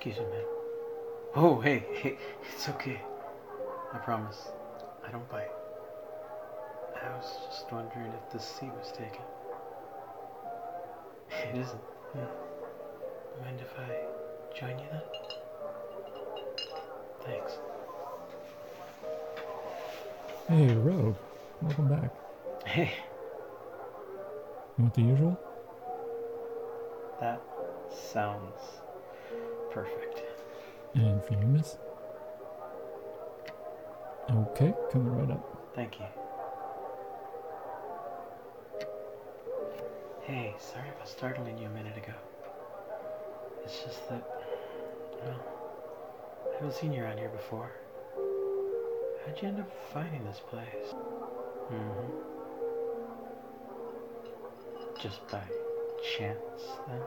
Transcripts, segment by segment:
Excuse me, man. Oh, hey, it's okay. I promise. I don't bite. I was just wondering if the seat was taken. It isn't. Mind if I join you then? Thanks. Hey, Rogue. Welcome back. Hey, You want the usual? that sounds perfect. And for you, miss? Okay, coming right up. Thank you. Hey, sorry about startling you a minute ago. It's just that, well, I haven't seen you around here before. How'd you end up finding this place? Just by chance, then?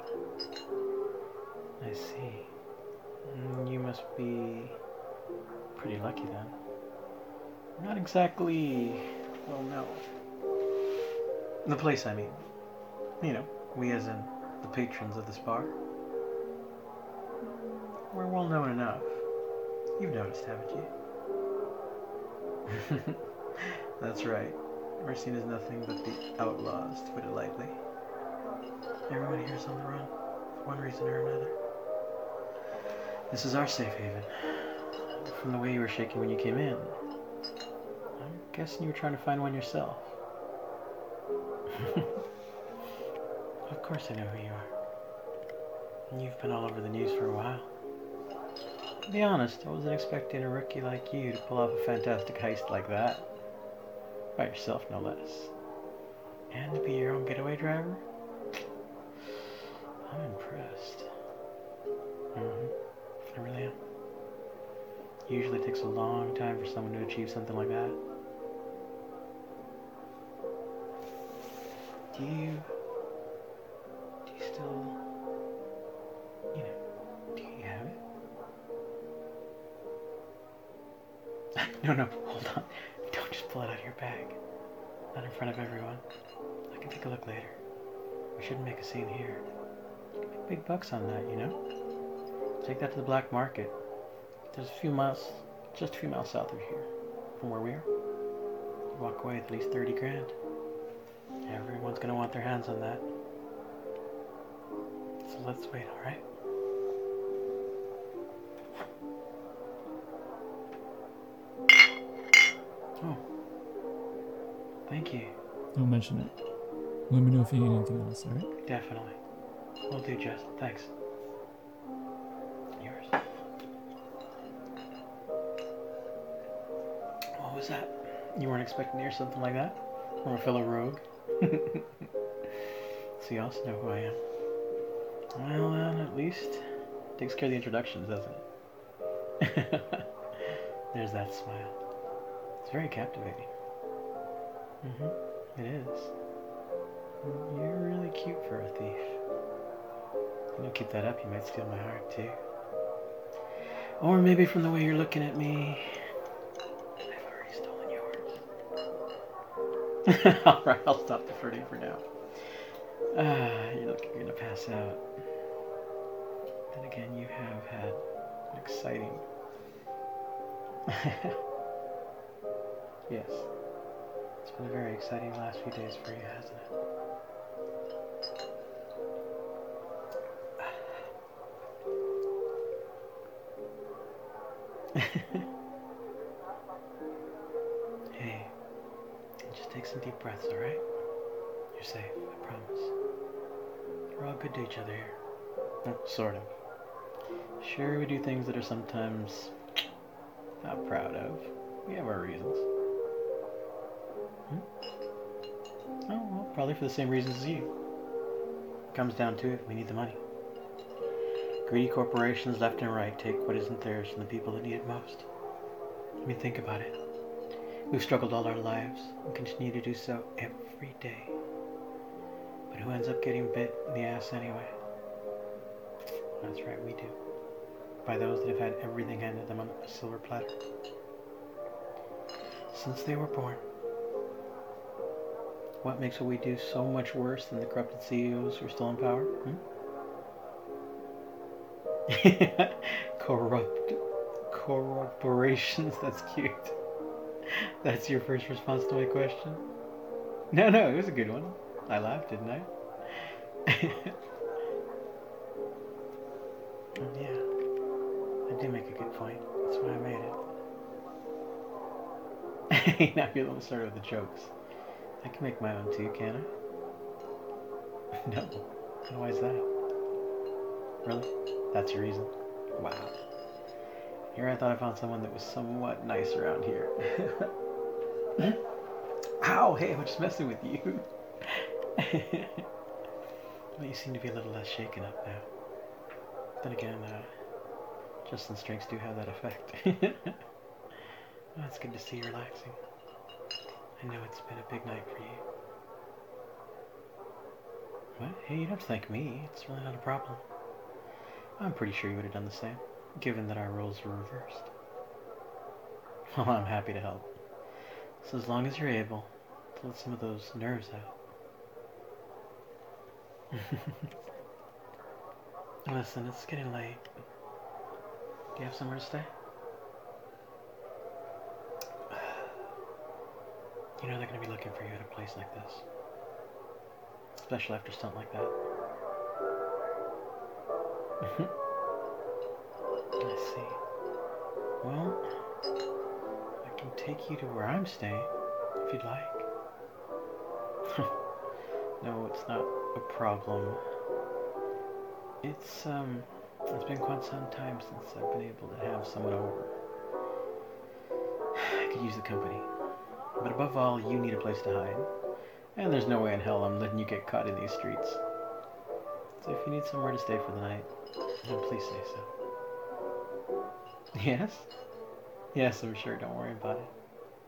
I see. You must be pretty lucky then. Not exactly, well, no. The place, I mean. You know, we as in the patrons of this bar. We're well known enough. You've noticed, haven't you? That's right. We're seen as nothing but the outlaws, to put it lightly. Everyone here's on the run, for one reason or another. This is our safe haven. From the way you were shaking when you came in, I'm guessing you were trying to find one yourself. Of course I know who you are. You've been all over the news for a while. To be honest, I wasn't expecting a rookie like you to pull off a fantastic heist like that. By yourself, no less. And to be your own getaway driver? I'm impressed. I really am. Usually takes a long time for someone to achieve something like that. Do you still, do you have it? No, hold on. Don't just pull it out of your bag. Not in front of everyone. I can take a look later. We shouldn't make a scene here. You can make big bucks on that, you know? Take that to the black market. There's just a few miles south of here, from where we are. You walk away with at least 30 grand. Everyone's gonna want their hands on that. So let's wait, alright? Oh. Thank you. Don't mention it. Let me know if you need anything else, alright? Definitely. Will do, Jess. Thanks. Yours. What was that? You weren't expecting to hear something like that? From a fellow rogue? So you also know who I am. Well, then, at least takes care of the introductions, doesn't it? There's that smile. It's very captivating. It is. You're really cute for a thief. If you don't keep that up, you might steal my heart, too. Or maybe from the way you're looking at me, I've already stolen yours. Alright, I'll stop the flirting for now. You look like you're gonna pass out. Then again, you have had an exciting... Yes. It's been a very exciting last few days for you, hasn't it? Hey, just take some deep breaths, alright? You're safe, I promise. We're all good to each other here. Well, sort of. Sure, we do things that are sometimes not proud of. We have our reasons. Oh, well, probably for the same reasons as you. Comes down to it, we need the money. Greedy corporations left and right take what isn't theirs from the people that need it most. I mean, think about it. We've struggled all our lives and continue to do so every day. But who ends up getting bit in the ass anyway? That's right, we do. By those that have had everything handed them on a silver platter. Since they were born. What makes what we do so much worse than the corrupted CEOs who are still in power? Corporations, that's cute. That's your first response to my question? No, it was a good one. I laughed, didn't I? Yeah, I did make a good point. That's why I made it. Now you're the one started with the jokes. I can make my own too, can I? No. And why is that? Really? That's your reason? Wow. Here I thought I found someone that was somewhat nice around here. Ow! Hey, I'm just messing with you. Well, you seem to be a little less shaken up now. Then again, Justin's drinks do have that effect. Well, it's good to see you relaxing. I know it's been a big night for you. What? Hey, you don't have to thank me. It's really not a problem. I'm pretty sure you would have done the same, given that our roles were reversed. Well, I'm happy to help. So as long as you're able to let some of those nerves out. Listen, it's getting late. Do you have somewhere to stay? You know they're going to be looking for you at a place like this. Especially after a stunt like that. I see. Well, I can take you to where I'm staying, if you'd like. No, it's not a problem. It's been quite some time since I've been able to have someone over. I could use the company. But above all, you need a place to hide. And there's no way in hell I'm letting you get caught in these streets. So if you need somewhere to stay for the night, then please say so. Yes? Yes, I'm sure. Don't worry about it.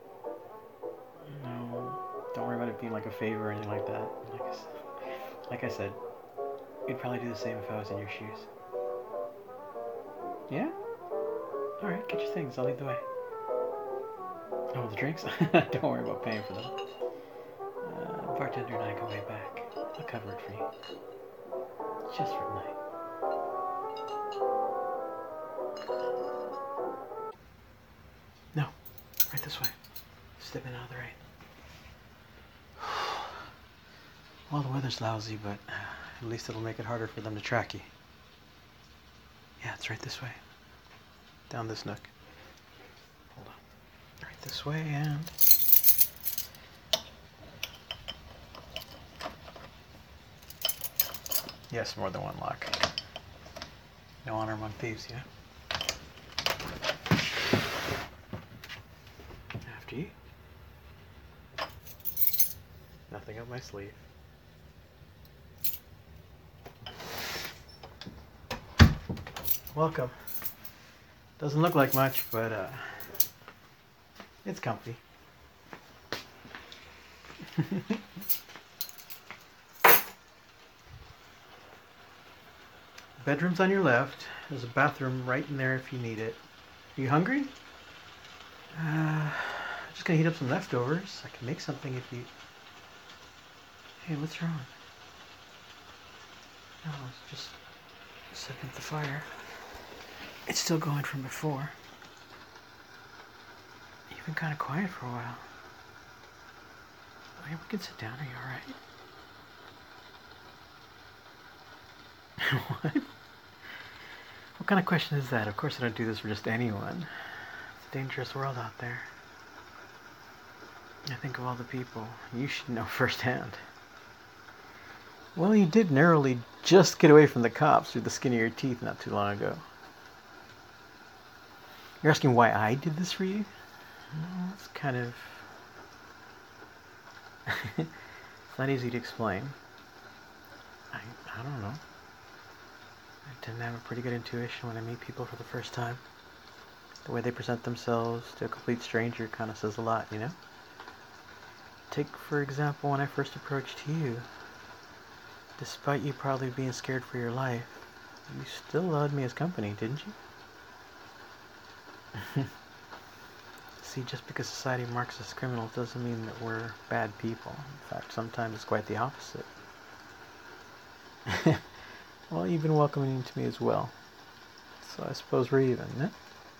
No, don't worry about it being like a favor or anything like that. Like I said, you'd probably do the same if I was in your shoes. Yeah? Alright, get your things. I'll lead the way. Oh, the drinks? Don't worry about paying for them. Bartender and I go way back. I'll cover it for you. Just for tonight. No, right this way. Stepping out of the rain. Well, the weather's lousy, but at least it'll make it harder for them to track you. Yeah, it's right this way. Down this nook. Hold on. Right this way and... Yes, more than one lock. No honor among thieves, you know? After you. Nothing up my sleeve. Welcome. Doesn't look like much, but it's comfy. Bedroom's on your left. There's a bathroom right in there if you need it. Are you hungry? Just gonna heat up some leftovers. I can make something if you... Hey, what's wrong? No, it's just setting up the fire. It's still going from before. You've been kind of quiet for a while. Okay, we can sit down. Are you alright? What? What kind of question is that? Of course I don't do this for just anyone. It's a dangerous world out there. I think of all the people you should know firsthand. Well, you did narrowly just get away from the cops through the skin of your teeth not too long ago. You're asking why I did this for you? Well, it's kind of... it's not easy to explain. I don't know. I tend to have a pretty good intuition when I meet people for the first time. The way they present themselves to a complete stranger kind of says a lot, you know? Take, for example, when I first approached you. Despite you probably being scared for your life, you still allowed me as company, didn't you? See, just because society marks us criminals doesn't mean that we're bad people. In fact, sometimes it's quite the opposite. Well, you've been welcoming to me as well. So I suppose we're even, no?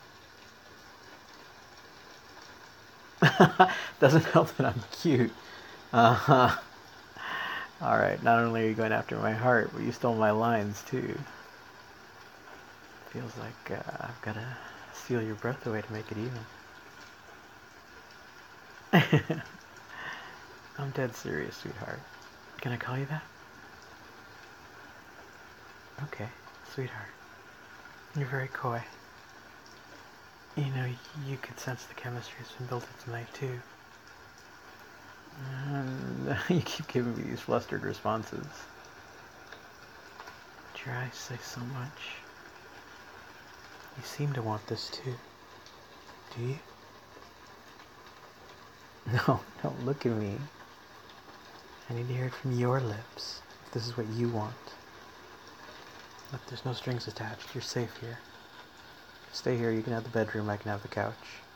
Doesn't help that I'm cute. Uh-huh. Alright, not only are you going after my heart, but you stole my lines too. Feels like I've gotta steal your breath away to make it even. I'm dead serious, sweetheart. Can I call you that? Okay, sweetheart. You're very coy. You know, you could sense the chemistry that's been built up tonight, too. And you keep giving me these flustered responses. But your eyes say so much. You seem to want this, too. Do you? No, don't look at me. I need to hear it from your lips, if this is what you want. Look, there's no strings attached. You're safe here. Stay here, you can have the bedroom, I can have the couch.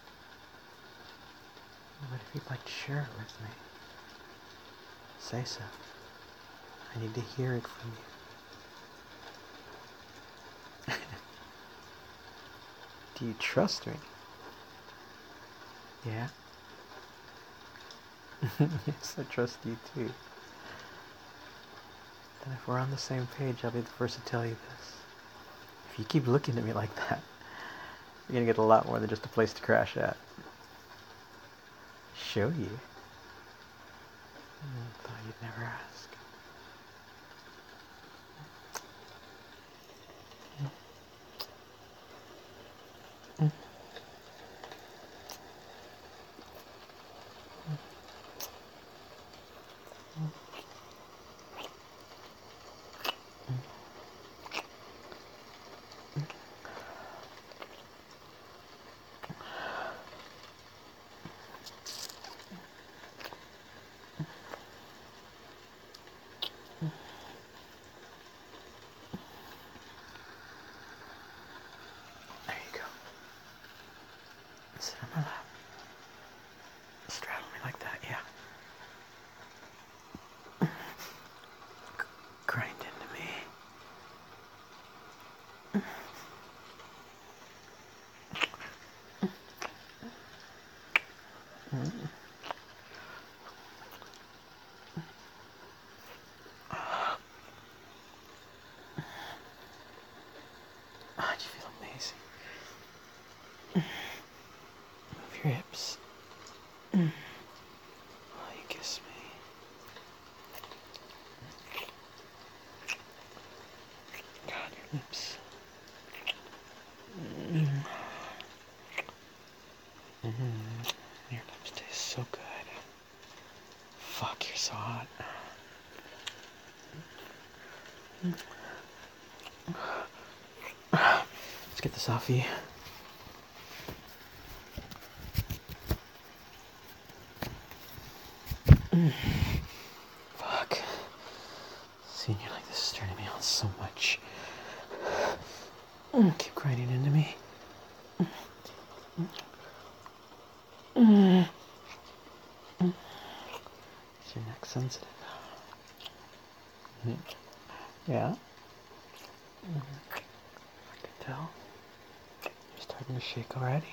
But if you'd like to share it with me, say so. I need to hear it from you. Do you trust me? Yeah? Yes, I trust you too. Then if we're on the same page, I'll be the first to tell you this. If you keep looking at me like that, you're gonna get a lot more than just a place to crash at. Show you? Thought you'd never ask. There you go. Sit on my lap. Straddle me like that, yeah. Grind into me. You feel amazing. Move your hips. While you kiss me. God, your lips. Your lips taste so good. Fuck, you're so hot. Let's get this off you. Fuck. Seeing you like this is turning me on so much. Keep grinding into me. Is your neck sensitive? Yeah? I can tell. You're starting to shake already.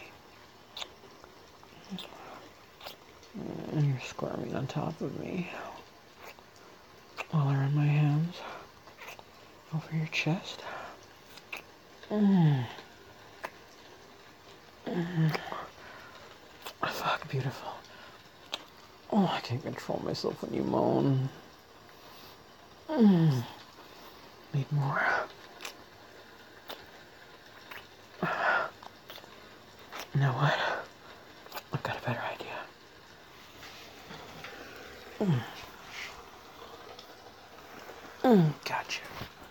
And you're squirming on top of me. While I run my hands over your chest. Fuck, beautiful. Oh, I can't control myself when you moan. Need more. You know what? I've got a better idea. Gotcha.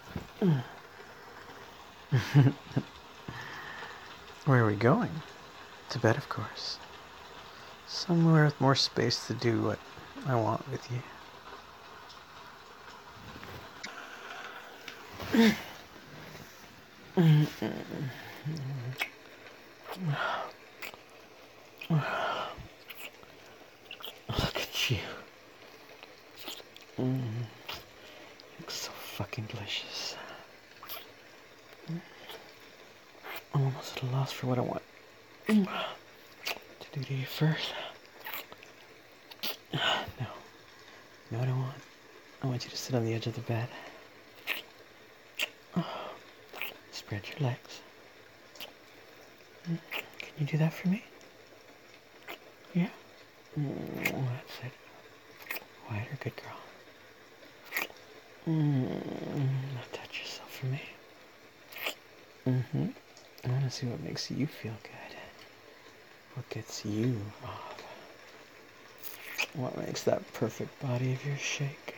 Where are we going? To bed, of course. Somewhere with more space to do what I want with you. Look at you. Looks so fucking delicious. I'm almost at a loss for what I want to do to you first. No. You know what I want? I want you to sit on the edge of the bed. Spread your legs. Can you do that for me? Yeah? That's it. Wider, good girl. Now touch yourself for me. I want to see what makes you feel good. What gets you off. What makes that perfect body of yours shake.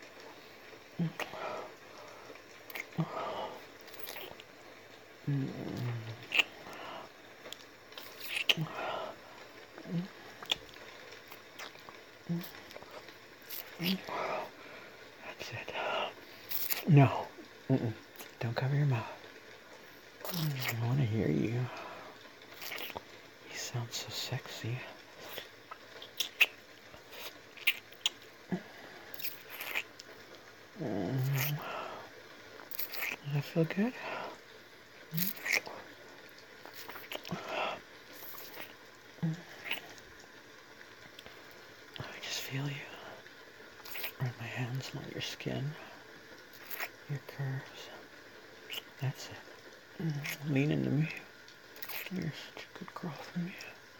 That's it. No. Don't cover your mouth. I want to hear you. You sound so sexy. Does that feel good? I just feel you. Run my hands along your skin, your curves. That's it. Lean into me. You're such a good girl for me.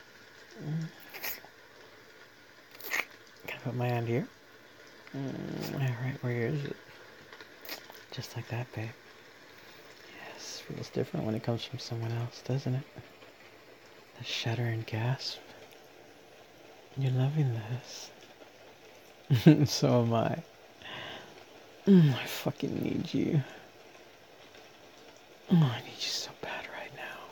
Can I put my hand here? Right where yours is. Just like that, babe. Yes, feels different when it comes from someone else, doesn't it? The shudder and gasp. You're loving this. So am I. I fucking need you. I need you so bad right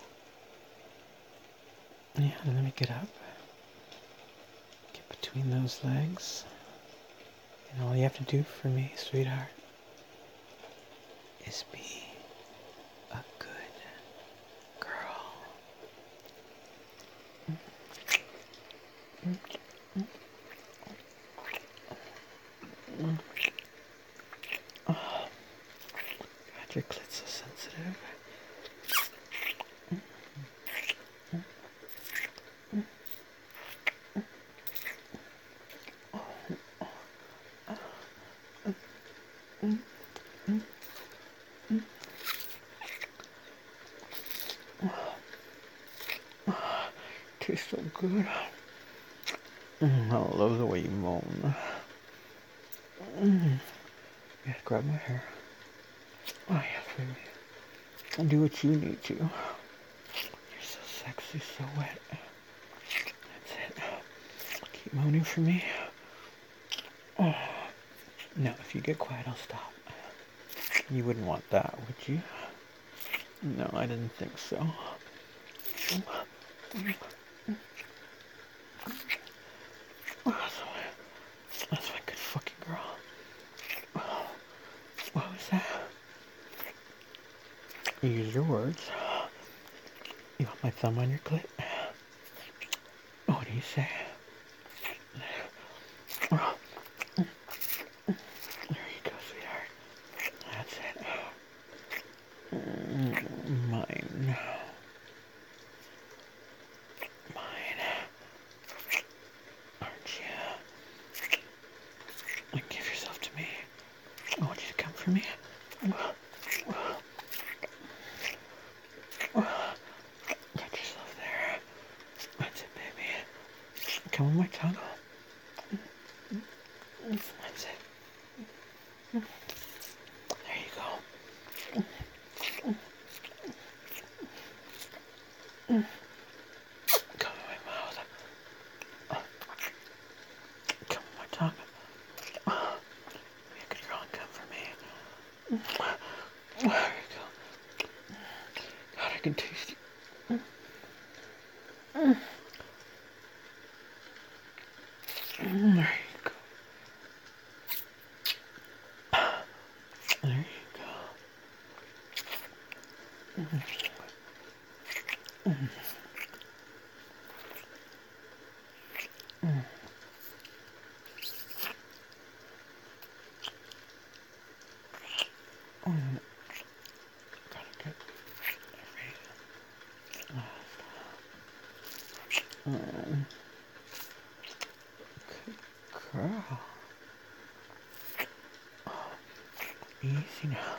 now. Yeah, let me get up. Get between those legs. And all you have to do for me, sweetheart, is be a good girl. Oh, God, your clit's so sensitive. Tastes so good. I love the way you moan. Yeah, grab my hair. Oh, yes, baby. And do what you need to. You're so sexy, so wet. That's it. Keep moaning for me. Oh. No, if you get quiet, I'll stop. You wouldn't want that, would you? No, I didn't think so. That's my good fucking girl. What was that? You used your words. You want my thumb on your clit? What do you say? There you go, sweetheart. That's it. Mine. Aren't you? And give yourself to me. I want you to come for me. Get yourself there. That's it, baby. Come on my tongue. That's it. There you go. Come in my mouth. Come on my tongue. Be a good girl and come for me. There you go. God, I can taste you. There you go. There you go. Gotta get every Easy now.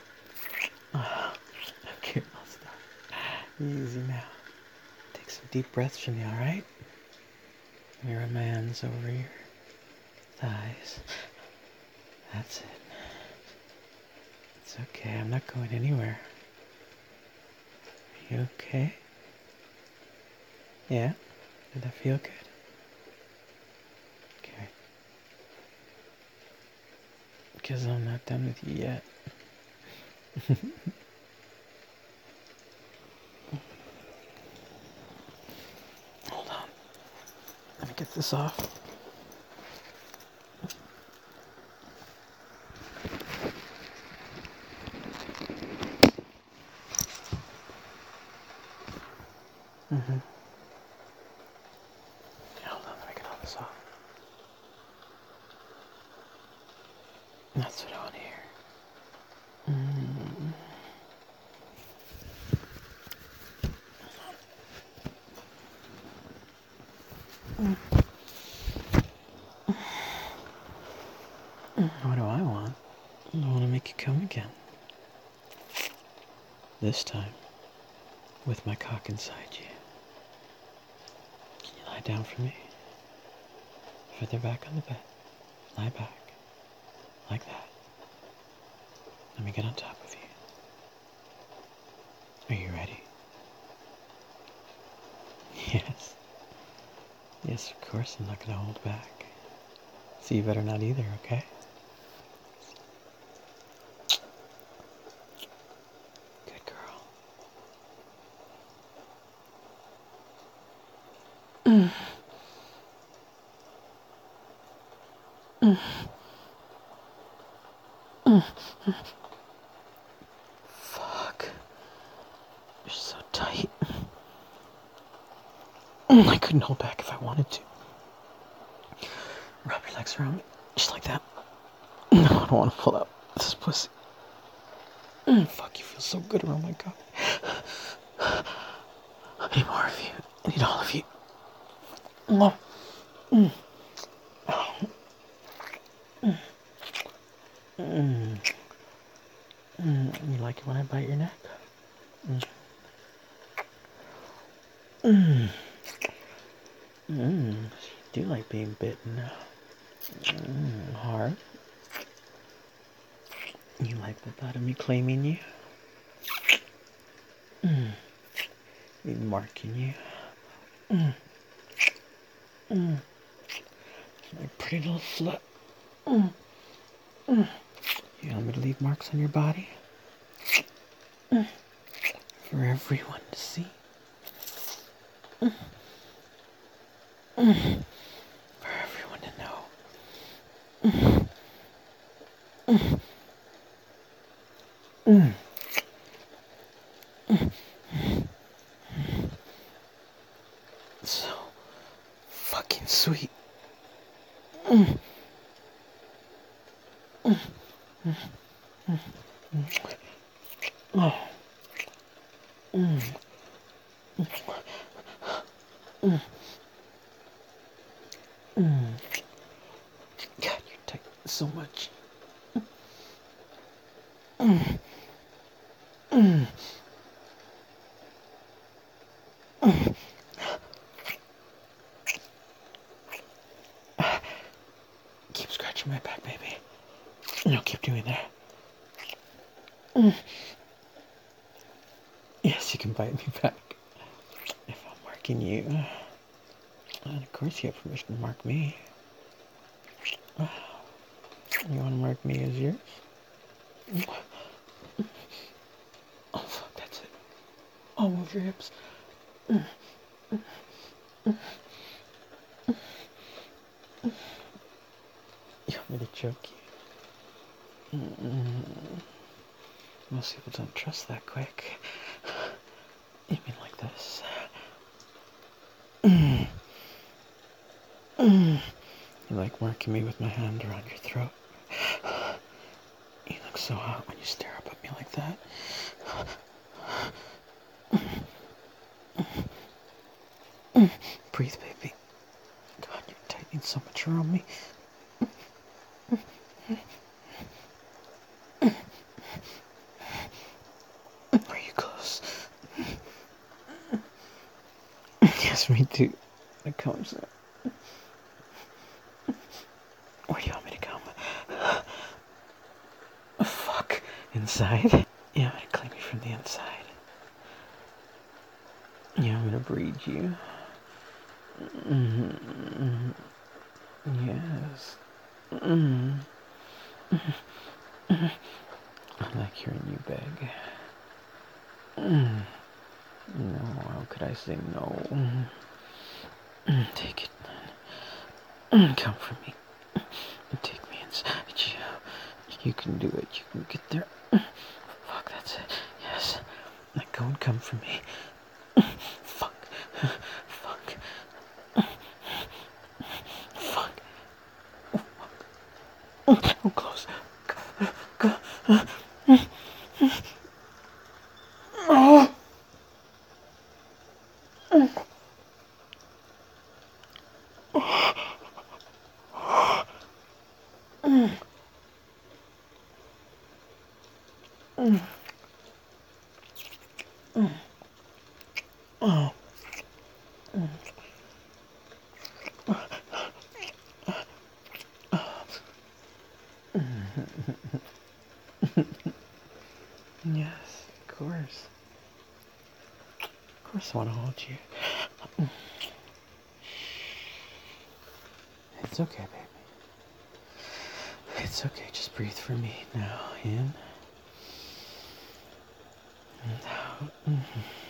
Okay, I'll stop. Easy now. Take some deep breaths for me, alright? Let me run my hands over your thighs. That's it. It's okay, I'm not going anywhere. Are you okay? Yeah? Did that feel good? Okay. Because I'm not done with you yet. Hold on. Let me get this off. Mm-hmm. Yeah, hold on, let me get all this off. That's what I want to hear. What do I want? I want to make you come again. This time, with my cock inside you. Can you lie down for me? Further back on the bed. Lie back. Like that. Let me get on top of you. Are you ready? Yes. Yes, of course I'm not going to hold back. So you better not either, okay? Good girl. Fuck. You're so tight. I couldn't hold back if I wanted to. Wrap your legs around me, just like that. No, I don't want to pull out this pussy. Fuck, you feel so good around my cock. I need more of you. I need all of you. You like it when I bite your neck? You do like being bitten. Hard. You like the thought of me claiming you? Me marking you? My pretty little slut. You want me to leave marks on your body? For everyone to see? For everyone to know? So fucking sweet. Oh. God, you're tight so much. Keep scratching my back, baby. No, keep doing that. Yes, you can bite me back. If I'm marking you. And of course you have permission to mark me. You want to mark me as yours? Oh, fuck, that's it. Oh, move your hips. You want me to choke you? Most people don't trust that quick. You mean like this? You like marking me with my hand around your throat? You look so hot when you stare up at me like that. Breathe, baby. God, you're tightening so much around me. asked me to come. Where do you want me to come? Fuck. Inside? Yeah, I'm gonna clean you from the inside. Yeah, I'm gonna breed you. Yes. I like hearing you beg. No, how could I say no? Take it. Come for me. Take me inside you. You can do it. You can get there. Fuck, that's it. Yes. Now go and come for me. Fuck. Fuck. Fuck. Oh, close. Go. Oh. Oh. Yes, of course. Of course I want to hold you. It's okay, baby. It's okay, just breathe for me now. In. And out. In.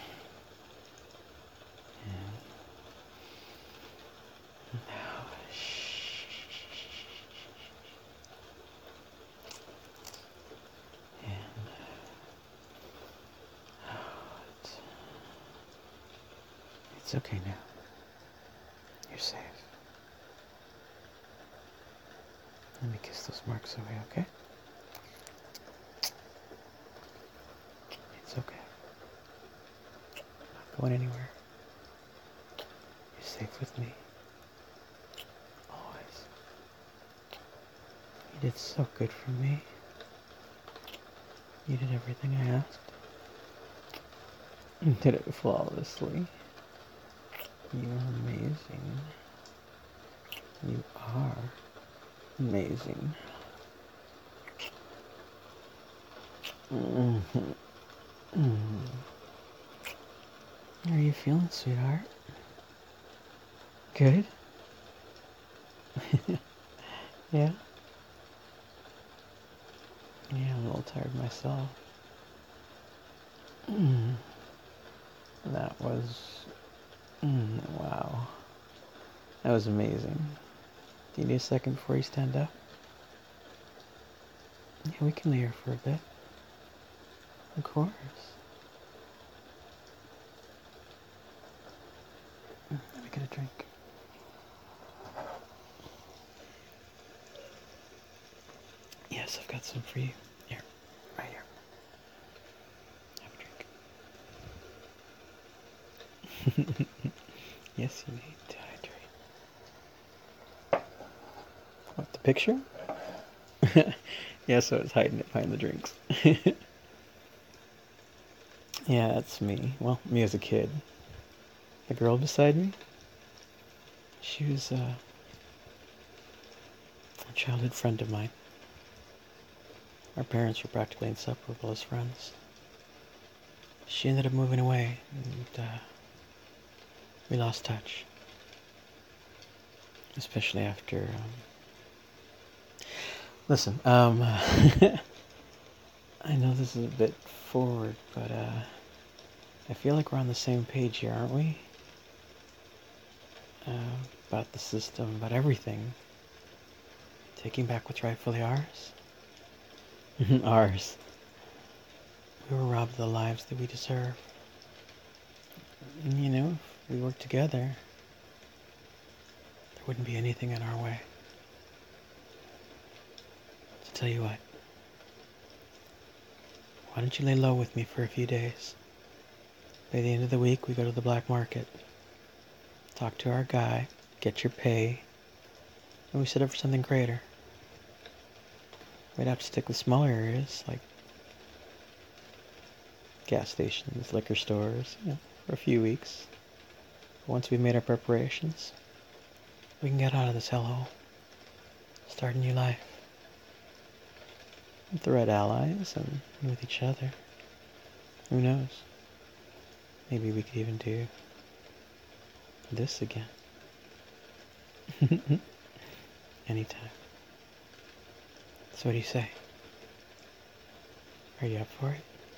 And out. Shh. In. Out. It's okay now. You're safe. Let me kiss those marks away, okay? It's okay. Not going anywhere. You're safe with me. Always. You did so good for me. You did everything I asked. You did it flawlessly. You are amazing. You are amazing. How are you feeling, sweetheart? Good? Yeah? Yeah, I'm a little tired myself. That was... wow. That was amazing. Do you need a second before you stand up? Yeah, we can lay here for a bit. Of course. Let me get a drink. Yes, I've got some for you. Here. Right here. Have a drink. Yes, you need to hydrate. What, the picture? Yeah, so it's hiding it behind the drinks. Yeah, that's me. Well, me as a kid. The girl beside me, she was a childhood friend of mine. Our parents were practically inseparable as friends. She ended up moving away, and we lost touch. Especially after... Listen, I know this is a bit forward, but I feel like we're on the same page here, aren't we? About the system, about everything. Taking back what's rightfully ours. Ours. We were robbed of the lives that we deserve. And, you know, if we worked together, there wouldn't be anything in our way. So tell you what. Why don't you lay low with me for a few days? By the end of the week, we go to the black market. Talk to our guy, get your pay, and we set up for something greater. We'd have to stick with smaller areas, like gas stations, liquor stores, you know, for a few weeks. Once we've made our preparations, we can get out of this hellhole. Start a new life. With the right allies and with each other. Who knows? Maybe we could even do this again. Anytime. So what do you say? Are you up for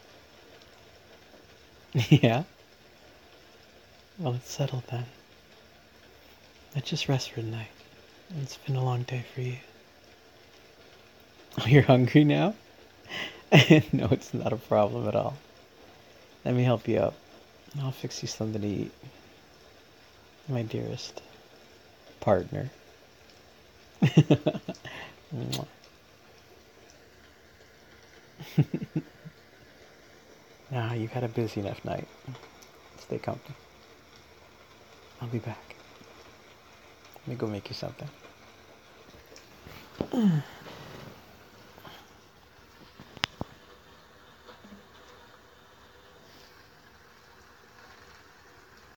it? Yeah? Well, it's settled then. Let's just rest for the night. It's been a long day for you. Oh, you're hungry now? No, it's not a problem at all. Let me help you up. I'll fix you something to eat. My dearest partner. Mwah. Nah, you've had a busy enough night. Stay comfy. I'll be back. Let me go make you something.